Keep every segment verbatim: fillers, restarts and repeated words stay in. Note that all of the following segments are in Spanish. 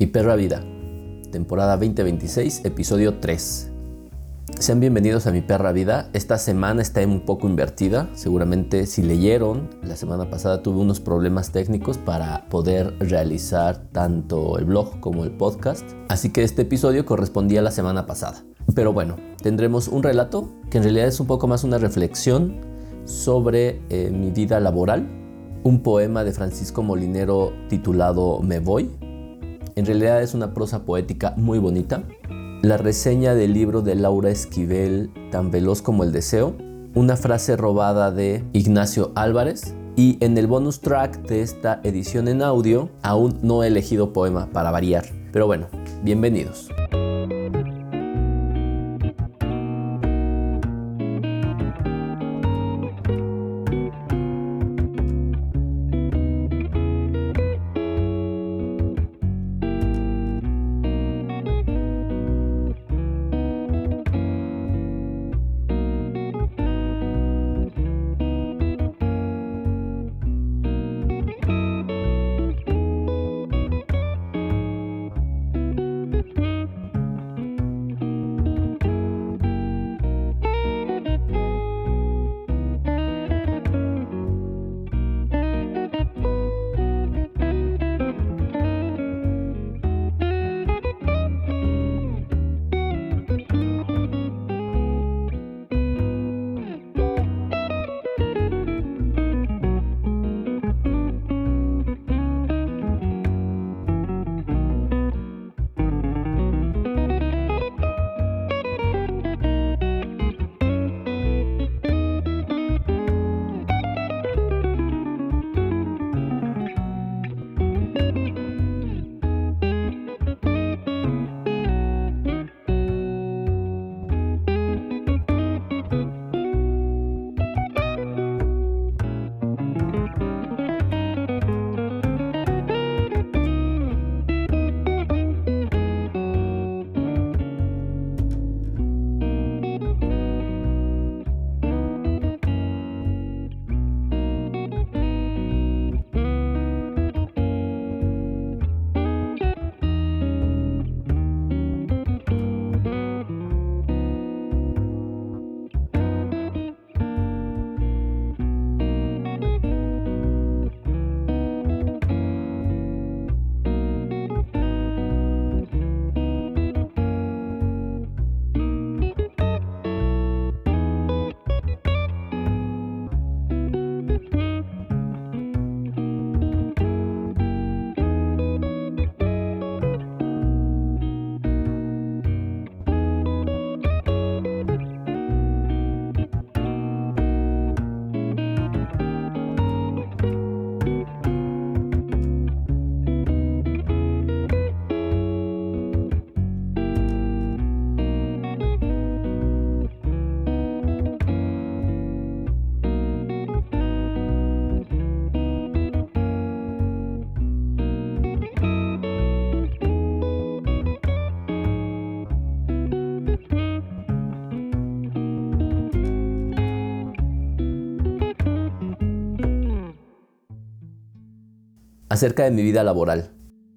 Mi perra vida, temporada veinte veintiséis, episodio tres. Sean bienvenidos a Mi perra vida. Esta semana está un poco invertida. Seguramente si leyeron, la semana pasada tuve unos problemas técnicos para poder realizar tanto el blog como el podcast. Así que este episodio correspondía a la semana pasada. Pero bueno, tendremos un relato que en realidad es un poco más una reflexión sobre eh, mi vida laboral. Un poema de Francisco Molinero titulado Me voy. En realidad es una prosa poética muy bonita. La reseña del libro de Laura Esquivel, Tan veloz como el deseo. Una frase robada de Ignacio Álvarez. Y en el bonus track de esta edición en audio, aún no he elegido poema para variar. Pero bueno, bienvenidos. Acerca de mi vida laboral.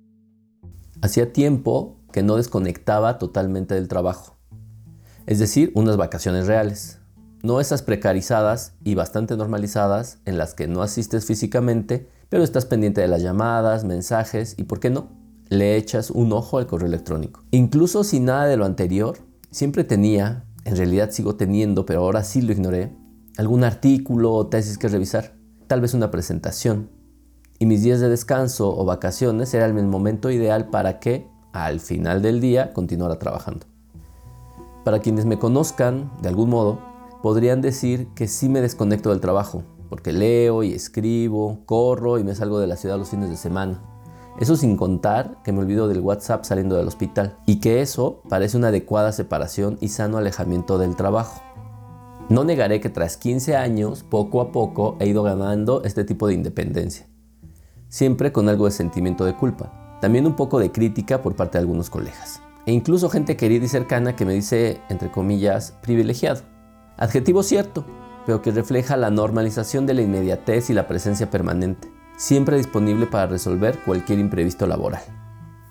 Hacía tiempo que no desconectaba totalmente del trabajo. Es decir, unas vacaciones reales. No esas precarizadas y bastante normalizadas en las que no asistes físicamente, pero estás pendiente de las llamadas, mensajes y, ¿por qué no?, le echas un ojo al correo electrónico. Incluso sin nada de lo anterior, siempre tenía, en realidad sigo teniendo, pero ahora sí lo ignoré, algún artículo o tesis que revisar, tal vez una presentación. Y mis días de descanso o vacaciones eran el momento ideal para que, al final del día, continuara trabajando. Para quienes me conozcan, de algún modo, podrían decir que sí me desconecto del trabajo, porque leo y escribo, corro y me salgo de la ciudad los fines de semana. Eso sin contar que me olvido del WhatsApp saliendo del hospital, y que eso parece una adecuada separación y sano alejamiento del trabajo. No negaré que tras quince años, poco a poco, he ido ganando este tipo de independencia. Siempre con algo de sentimiento de culpa. También un poco de crítica por parte de algunos colegas. E incluso gente querida y cercana que me dice, entre comillas, privilegiado. Adjetivo cierto, pero que refleja la normalización de la inmediatez y la presencia permanente. Siempre disponible para resolver cualquier imprevisto laboral.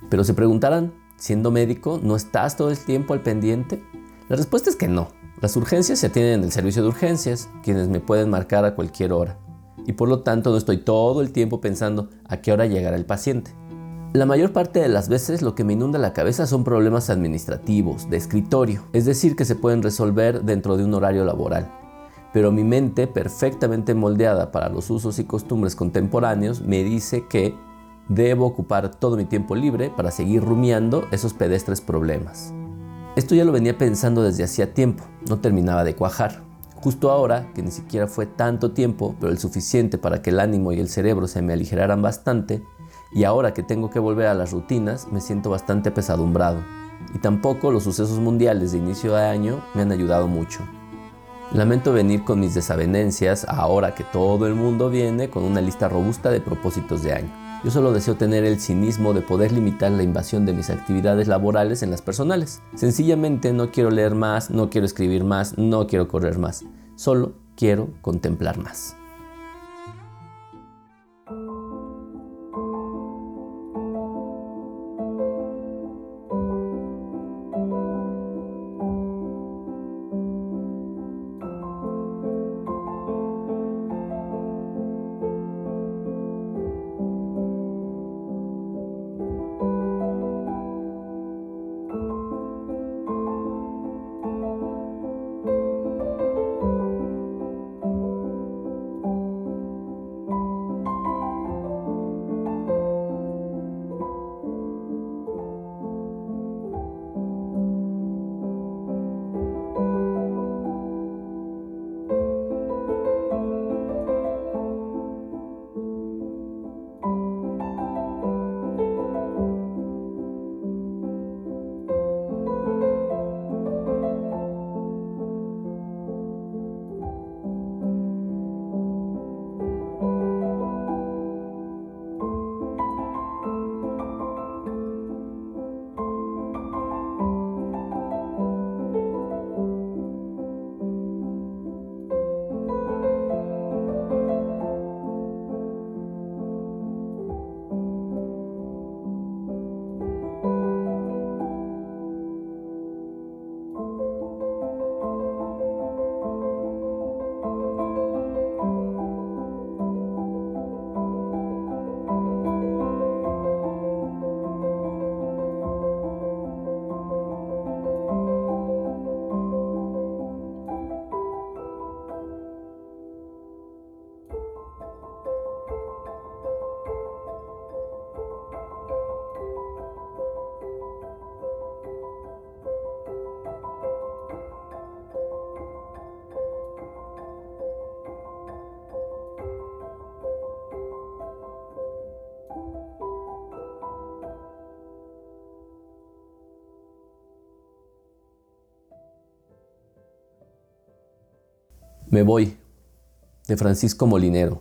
Pero se preguntarán, siendo médico, ¿no estás todo el tiempo al pendiente? La respuesta es que no. Las urgencias se atienden en el servicio de urgencias, quienes me pueden marcar a cualquier hora. Y por lo tanto no estoy todo el tiempo pensando a qué hora llegará el paciente. La mayor parte de las veces lo que me inunda la cabeza son problemas administrativos, de escritorio, es decir, que se pueden resolver dentro de un horario laboral. Pero mi mente, perfectamente moldeada para los usos y costumbres contemporáneos, me dice que debo ocupar todo mi tiempo libre para seguir rumiando esos pedestres problemas. Esto ya lo venía pensando desde hacía tiempo, no terminaba de cuajar. Justo ahora, que ni siquiera fue tanto tiempo, pero el suficiente para que el ánimo y el cerebro se me aligeraran bastante, y ahora que tengo que volver a las rutinas, me siento bastante apesadumbrado. Y tampoco los sucesos mundiales de inicio de año me han ayudado mucho. Lamento venir con mis desavenencias ahora que todo el mundo viene con una lista robusta de propósitos de año. Yo solo deseo tener el cinismo de poder limitar la invasión de mis actividades laborales en las personales. Sencillamente no quiero leer más, no quiero escribir más, no quiero correr más. Solo quiero contemplar más. Me voy, de Francisco Molinero.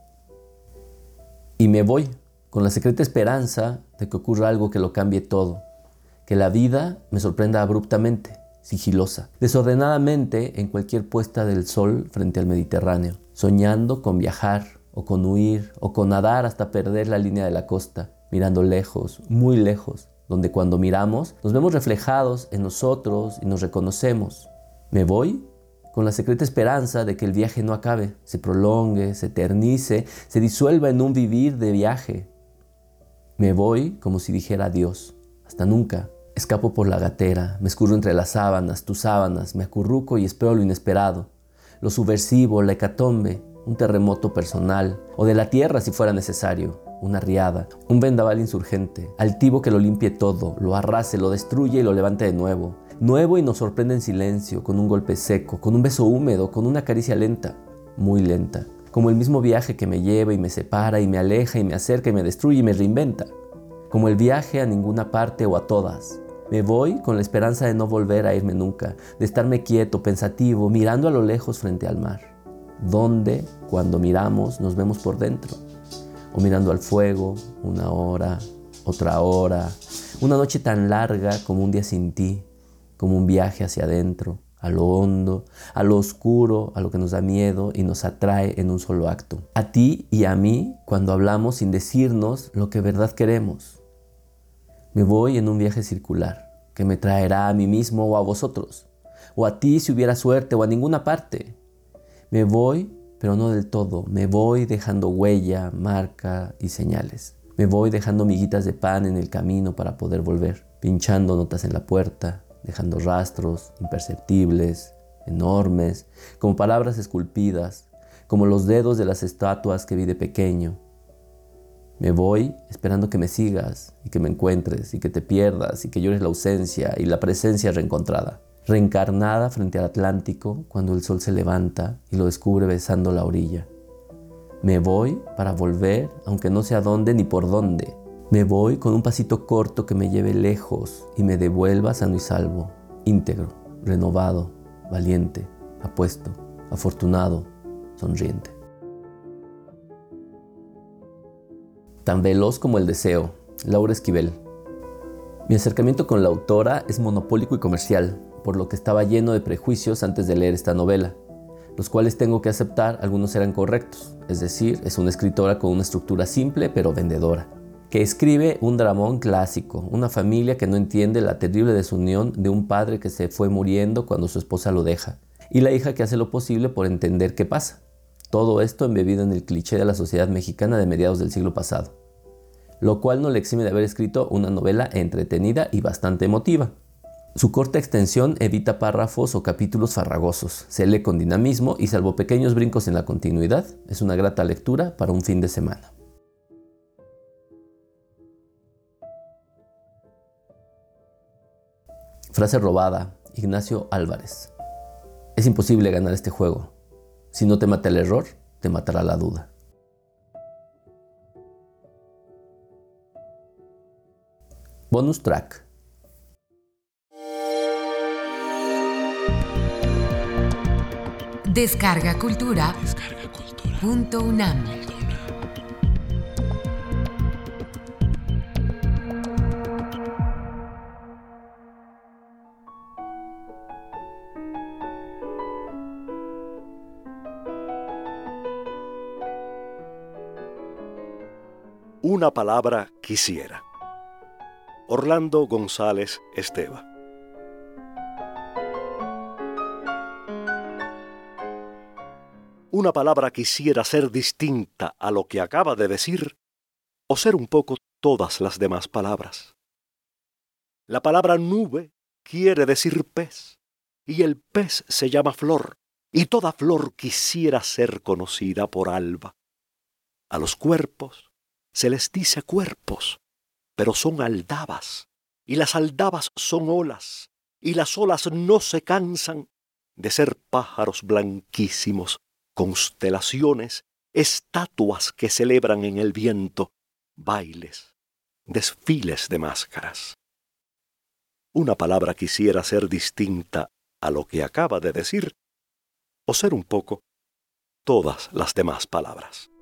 Y me voy con la secreta esperanza de que ocurra algo que lo cambie todo, que la vida me sorprenda abruptamente, sigilosa, desordenadamente en cualquier puesta del sol frente al Mediterráneo, soñando con viajar o con huir o con nadar hasta perder la línea de la costa, mirando lejos, muy lejos, donde cuando miramos nos vemos reflejados en nosotros y nos reconocemos. Me voy con la secreta esperanza de que el viaje no acabe, se prolongue, se eternice, se disuelva en un vivir de viaje. Me voy como si dijera adiós, hasta nunca. Escapo por la gatera, me escurro entre las sábanas, tus sábanas, me acurruco y espero lo inesperado, lo subversivo, la hecatombe, un terremoto personal, o de la tierra si fuera necesario, una riada, un vendaval insurgente, altivo que lo limpie todo, lo arrase, lo destruye y lo levante de nuevo. Nuevo y nos sorprende en silencio, con un golpe seco, con un beso húmedo, con una caricia lenta, muy lenta. Como el mismo viaje que me lleva y me separa y me aleja y me acerca y me destruye y me reinventa. Como el viaje a ninguna parte o a todas. Me voy con la esperanza de no volver a irme nunca, de estarme quieto, pensativo, mirando a lo lejos frente al mar. Donde, cuando miramos, nos vemos por dentro. O mirando al fuego, una hora, otra hora. Una noche tan larga como un día sin ti. Como un viaje hacia adentro, a lo hondo, a lo oscuro, a lo que nos da miedo y nos atrae en un solo acto. A ti y a mí cuando hablamos sin decirnos lo que de verdad queremos. Me voy en un viaje circular que me traerá a mí mismo o a vosotros, o a ti si hubiera suerte, o a ninguna parte. Me voy, pero no del todo. Me voy dejando huella, marca y señales. Me voy dejando miguitas de pan en el camino para poder volver, pinchando notas en la puerta, dejando rastros imperceptibles, enormes, como palabras esculpidas, como los dedos de las estatuas que vi de pequeño. Me voy esperando que me sigas y que me encuentres y que te pierdas y que llores la ausencia y la presencia reencontrada, reencarnada frente al Atlántico cuando el sol se levanta y lo descubre besando la orilla. Me voy para volver, aunque no sé a dónde ni por dónde. Me voy con un pasito corto que me lleve lejos y me devuelva sano y salvo, íntegro, renovado, valiente, apuesto, afortunado, sonriente. Tan veloz como el deseo, Laura Esquivel. Mi acercamiento con la autora es monopólico y comercial, por lo que estaba lleno de prejuicios antes de leer esta novela, los cuales tengo que aceptar algunos eran correctos, es decir, es una escritora con una estructura simple pero vendedora, que escribe un dramón clásico, una familia que no entiende la terrible desunión de un padre que se fue muriendo cuando su esposa lo deja, y la hija que hace lo posible por entender qué pasa. Todo esto embebido en el cliché de la sociedad mexicana de mediados del siglo pasado, lo cual no le exime de haber escrito una novela entretenida y bastante emotiva. Su corta extensión evita párrafos o capítulos farragosos, se lee con dinamismo y salvo pequeños brincos en la continuidad, es una grata lectura para un fin de semana. Frase robada, Ignacio Álvarez. Es imposible ganar este juego. Si no te mata el error, te matará la duda. Bonus track. Descarga Cultura. Descarga Cultura. Punto UNAM. Una palabra quisiera. Orlando González Esteva. Una palabra quisiera ser distinta a lo que acaba de decir o ser un poco todas las demás palabras. La palabra nube quiere decir pez y el pez se llama flor y toda flor quisiera ser conocida por alba. A los cuerpos se les dice cuerpos, pero son aldabas, y las aldabas son olas, y las olas no se cansan de ser pájaros blanquísimos, constelaciones, estatuas que celebran en el viento, bailes, desfiles de máscaras. Una palabra quisiera ser distinta a lo que acaba de decir, o ser un poco todas las demás palabras.